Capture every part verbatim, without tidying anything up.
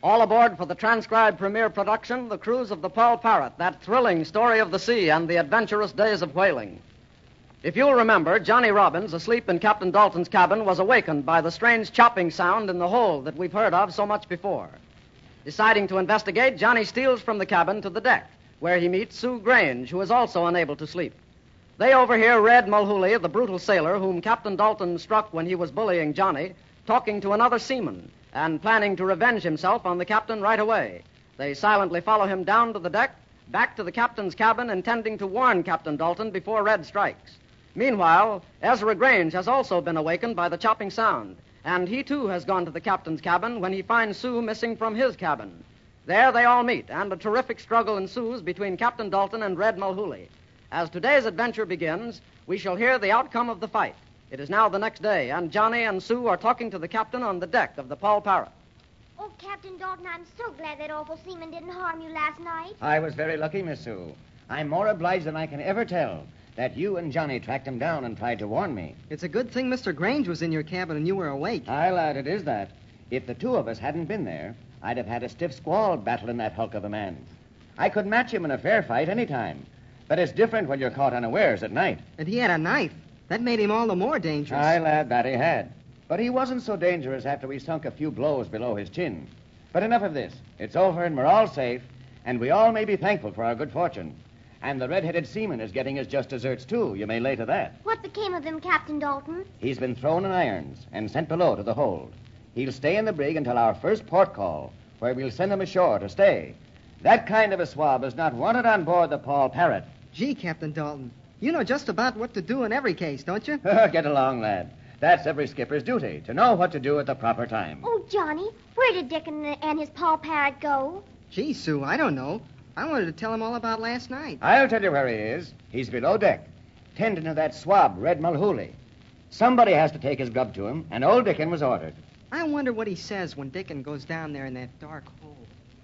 All aboard for the transcribed premiere production, The Cruise of the Paul Parrot, that thrilling story of the sea and the adventurous days of whaling. If you'll remember, Johnny Robbins, asleep in Captain Dalton's cabin, was awakened by the strange chopping sound in the hold that we've heard of so much before. Deciding to investigate, Johnny steals from the cabin to the deck, where he meets Sue Grange, who is also unable to sleep. They overhear Red Mulhooley, the brutal sailor whom Captain Dalton struck when he was bullying Johnny, talking to another seaman and planning to revenge himself on the captain right away. They silently follow him down to the deck, back to the captain's cabin, intending to warn Captain Dalton before Red strikes. Meanwhile, Ezra Grange has also been awakened by the chopping sound, and he too has gone to the captain's cabin when he finds Sue missing from his cabin. There they all meet, and a terrific struggle ensues between Captain Dalton and Red Mulhooley. As today's adventure begins, we shall hear the outcome of the fight. It is now the next day, and Johnny and Sue are talking to the captain on the deck of the Paul Parrot. Oh, Captain Dalton, I'm so glad that awful seaman didn't harm you last night. I was very lucky, Miss Sue. I'm more obliged than I can ever tell that you and Johnny tracked him down and tried to warn me. It's a good thing Mister Grange was in your cabin and you were awake. Aye, lad, it is that. If the two of us hadn't been there, I'd have had a stiff squall battling that hulk of a man. I could match him in a fair fight any time. But it's different when you're caught unawares at night. And he had a knife. That made him all the more dangerous. Aye, lad, that he had. But he wasn't so dangerous after we sunk a few blows below his chin. But enough of this. It's over and we're all safe, and we all may be thankful for our good fortune. And the red-headed seaman is getting his just deserts, too. You may lay to that. What became of him, Captain Dalton? He's been thrown in irons and sent below to the hold. He'll stay in the brig until our first port call, where we'll send him ashore to stay. That kind of a swab is not wanted on board the Paul Parrot. Gee, Captain Dalton, you know just about what to do in every case, don't you? Get along, lad. That's every skipper's duty, to know what to do at the proper time. Oh, Johnny, where did Dick and, and his Paul Parrot go? Gee, Sue, I don't know. I wanted to tell him all about last night. I'll tell you where he is. He's below deck, tending to that swab, Red Mulhooley. Somebody has to take his grub to him, and old Dickon was ordered. I wonder what he says when Dickon goes down there in that dark hole.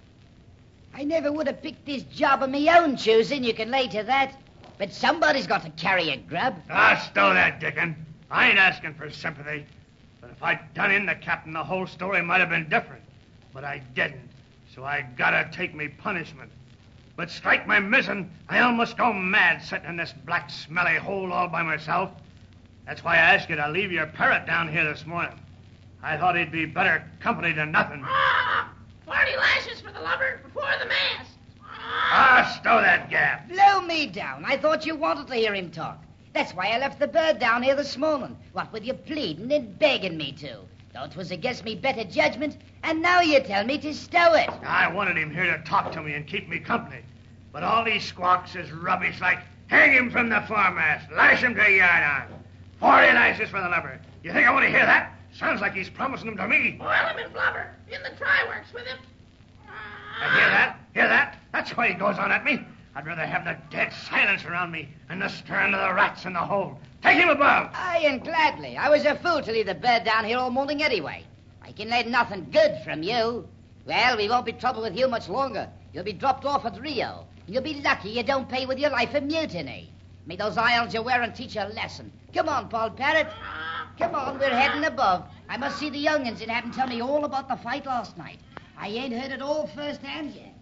I never would have picked this job of my own choosing, you can lay to that. But somebody's got to carry a grub. Ah, stow that, Dickon. I ain't asking for sympathy. But if I'd done in the captain, the whole story might have been different. But I didn't, so I gotta take me punishment. But strike my mizzen, I almost go mad sitting in this black, smelly hole all by myself. That's why I asked you to leave your parrot down here this morning. I thought he'd be better company than nothing. Ah! Forty lashes for the lubber before the mast. Ah, stow that gap. Blow me down. I thought you wanted to hear him talk. That's why I left the bird down here this morning. What with you pleading and begging me to. Though it was against me better judgment, and now you tell me to stow it. I wanted him here to talk to me and keep me company. But all these squawks is rubbish like hang him from the foremast, lash him to a yard arm. Forty lashes for the lubber. You think I want to hear that? Sounds like he's promising them to me. Boil him in blubber. In the try-works with him. I hear that? Hear that? That's why he goes on at me. I'd rather have the dead silence around me and the stirring of the rats in the hole. Take him above. Aye, and gladly. I was a fool to leave the bird down here all morning anyway. I can learn nothing good from you. Well, we won't be troubled with you much longer. You'll be dropped off at Rio. You'll be lucky you don't pay with your life a mutiny. May those irons you're wearing teach you a lesson. Come on, Paul Parrot. Come on, we're heading above. I must see the young'uns and have them tell me all about the fight last night. I ain't heard it all firsthand yet.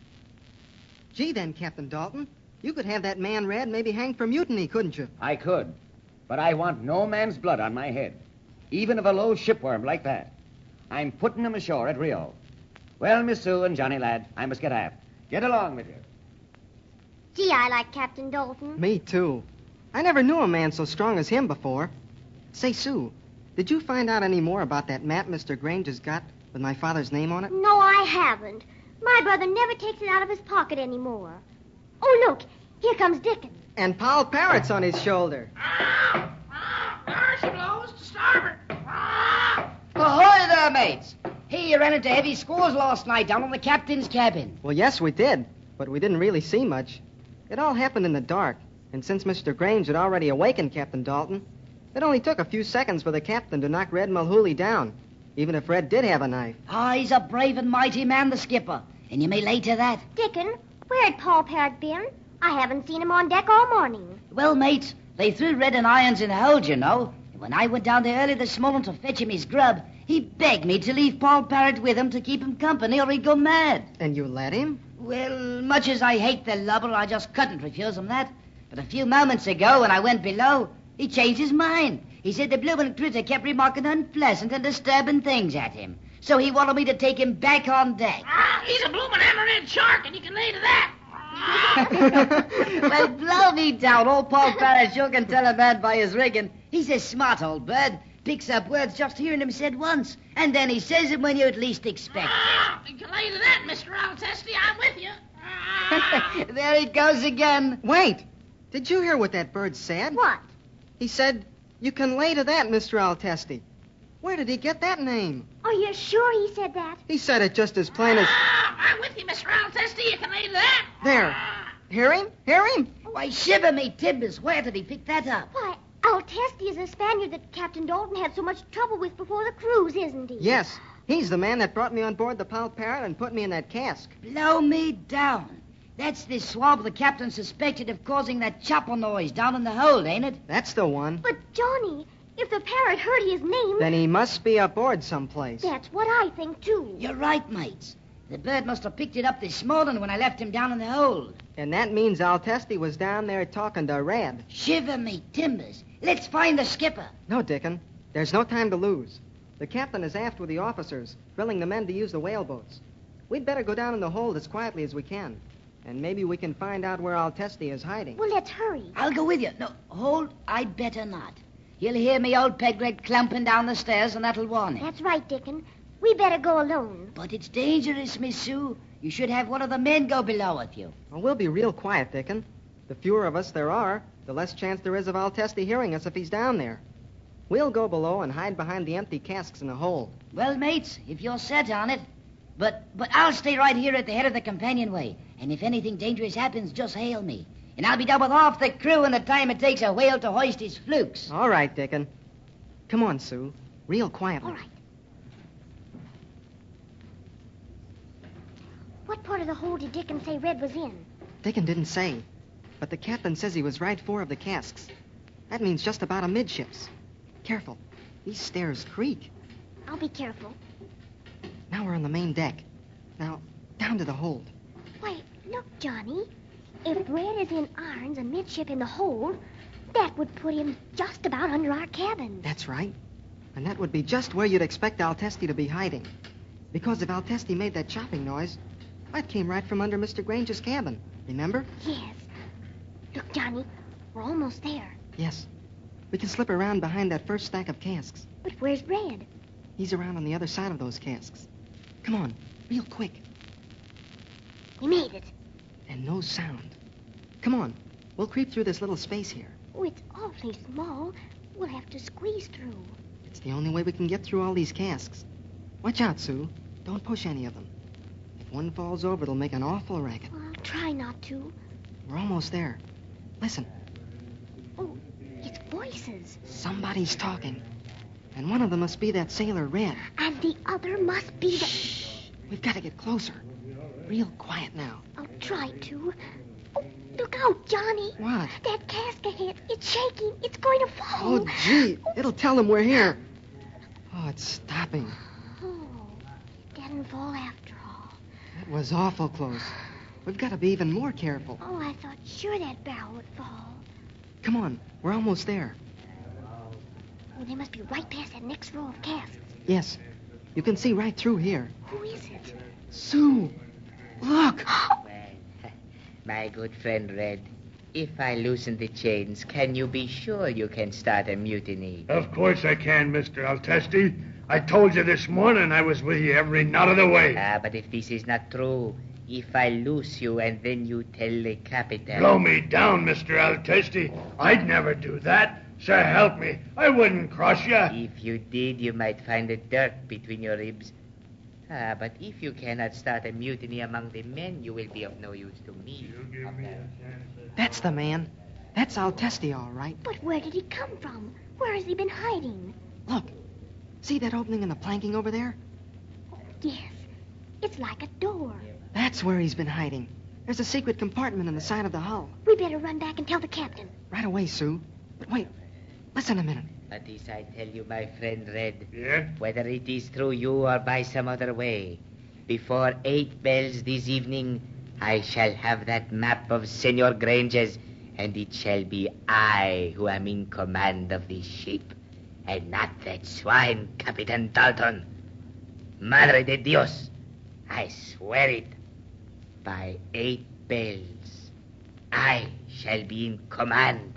Gee, then, Captain Dalton, you could have that man Red maybe hanged for mutiny, couldn't you? I could. But I want no man's blood on my head, even of a low shipworm like that. I'm putting him ashore at Rio. Well, Miss Sue and Johnny, lad, I must get aft. Get along with you. Gee, I like Captain Dalton. Me, too. I never knew a man so strong as him before. Say, Sue, did you find out any more about that map Mister Grange has got with my father's name on it? No, I haven't. My brother never takes it out of his pocket anymore. Oh, look, here comes Dickon. And Paul Parrot's on his shoulder. Ah! Ah! There she blows to starboard. Ah! Ahoy there, mates. Hey, you ran into heavy squalls last night down in the captain's cabin. Well, yes, we did, but we didn't really see much. It all happened in the dark, and since Mister Grange had already awakened Captain Dalton, it only took a few seconds for the captain to knock Red Mulhooley down, even if Red did have a knife. Ah, he's a brave and mighty man, the skipper, and you may lay to that. Dickon, where had Paul Parrot been? I haven't seen him on deck all morning. Well, mates, they threw Red and irons in the hold, you know. When I went down there early this morning to fetch him his grub, he begged me to leave Paul Parrott with him to keep him company or he'd go mad. And you let him? Well, much as I hate the lubber, I just couldn't refuse him that. But a few moments ago, when I went below, he changed his mind. He said the bloomin' critter kept remarking unpleasant and disturbing things at him. So he wanted me to take him back on deck. Ah, he's a bloomin' hammerhead shark, and you can lay to that. Well, blow me down. Old Paul Parrott sure can tell a man by his rigging. He's a smart old bird. Picks up words just hearing them said once. And then he says them when you at least expect it. Ah, you can lay to that, Mister Altesty. I'm with you. Ah. There he goes again. Wait! Did you hear what that bird said? What? He said, you can lay to that, Mister Altesty. Where did he get that name? Are you sure he said that? He said it just as plain as... Ah, I'm with you, Mister Altesty. You can lay to that. There. Hear him? Hear him? Why, shiver me timbers. Where did he pick that up? Why, Altesty is a Spaniard that Captain Dalton had so much trouble with before the cruise, isn't he? Yes. He's the man that brought me on board the Paul Parrott and put me in that cask. Blow me down. That's the swab the captain suspected of causing that chopper noise down in the hold, ain't it? That's the one. But, Johnny, if the parrot heard his name... Then he must be aboard someplace. That's what I think, too. You're right, mates. The bird must have picked it up this morning when I left him down in the hold. And that means Altesty was down there talking to Red. Shiver me timbers. Let's find the skipper. No, Dickon. There's no time to lose. The captain is aft with the officers, drilling the men to use the whaleboats. We'd better go down in the hold as quietly as we can. And maybe we can find out where Altesty is hiding. Well, let's hurry. I'll go with you. No, hold. I'd better not. You'll hear me old Pegleg clumping down the stairs, and that'll warn him. That's right, Dickon. We better go alone. But it's dangerous, Miss Sue. You should have one of the men go below with you. Well, we'll be real quiet, Dickon. The fewer of us there are, the less chance there is of Altesty hearing us if he's down there. We'll go below and hide behind the empty casks in the hold. Well, mates, if you're set on it. But but I'll stay right here at the head of the companionway. And if anything dangerous happens, just hail me. And I'll be done with half the crew in the time it takes a whale to hoist his flukes. All right, Dickon. Come on, Sue. Real quietly. All right. What part of the hold did Dickon say Red was in? Dickon didn't say. But the captain says he was right fore of the casks. That means just about amidships. Careful. These stairs creak. I'll be careful. Now we're on the main deck. Now, down to the hold. Why, look, Johnny. If Red is in irons amidship in the hold, that would put him just about under our cabin. That's right. And that would be just where you'd expect Altesty to be hiding. Because if Altesty made that chopping noise, that came right from under Mister Grange's cabin. Remember? Yes. Look, Johnny, we're almost there. Yes. We can slip around behind that first stack of casks. But where's Red? He's around on the other side of those casks. Come on, real quick. We made it. And no sound. Come on, we'll creep through this little space here. Oh, it's awfully small. We'll have to squeeze through. It's the only way we can get through all these casks. Watch out, Sue. Don't push any of them. If one falls over, it'll make an awful racket. Well, I'll try not to. We're almost there. Listen. Oh, it's voices. Somebody's talking. And one of them must be that sailor Red. And the other must be the... Shh. We've got to get closer. Real quiet now. I'll try to. Oh, look out, Johnny. What? That cask ahead. It's shaking. It's going to fall. Oh, gee. It'll tell them we're here. Oh, it's stopping. Oh, it didn't fall after all. That was awful close. We've got to be even more careful. Oh, I thought sure that barrel would fall. Come on. We're almost there. Oh, they must be right past that next row of casks. Yes. You can see right through here. Who is it? Sue! Look! Well, my good friend Red, if I loosen the chains, can you be sure you can start a mutiny? Of course I can, Mister Altesty. I told you this morning I was with you every knot of the way. Ah, but if this is not true, if I loose you and then you tell the captain... Blow me down, Mister Altesty. I'd never do that. So help me, I wouldn't cross you. If you did, you might find the dirt between your ribs. Ah, but if you cannot start a mutiny among the men, you will be of no use to me. That's the man. That's Altesty, all right. But where did he come from? Where has he been hiding? Look. See that opening in the planking over there? Oh, yes. It's like a door. That's where he's been hiding. There's a secret compartment in the side of the hull. We better run back and tell the captain. Right away, Sue. But wait. Listen a minute. But this I tell you, my friend Red. Yeah? Whether it is through you or by some other way, before eight bells this evening, I shall have that map of Senor Grange's, and it shall be I who am in command of this ship, and not that swine, Capitan Dalton. Madre de Dios, I swear it. By eight bells, I shall be in command.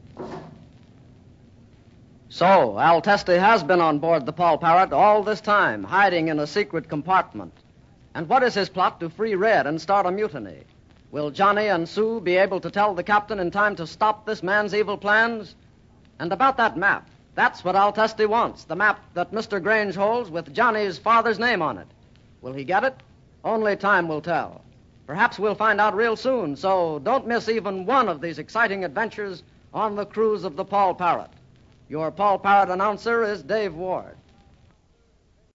So, Al Testi has been on board the Paul Parrot all this time, hiding in a secret compartment. And what is his plot to free Red and start a mutiny? Will Johnny and Sue be able to tell the captain in time to stop this man's evil plans? And about that map, that's what Al Testi wants, the map that Mister Grange holds with Johnny's father's name on it. Will he get it? Only time will tell. Perhaps we'll find out real soon, so don't miss even one of these exciting adventures on the cruise of the Paul Parrot. Your Paul Parrot announcer is Dave Ward.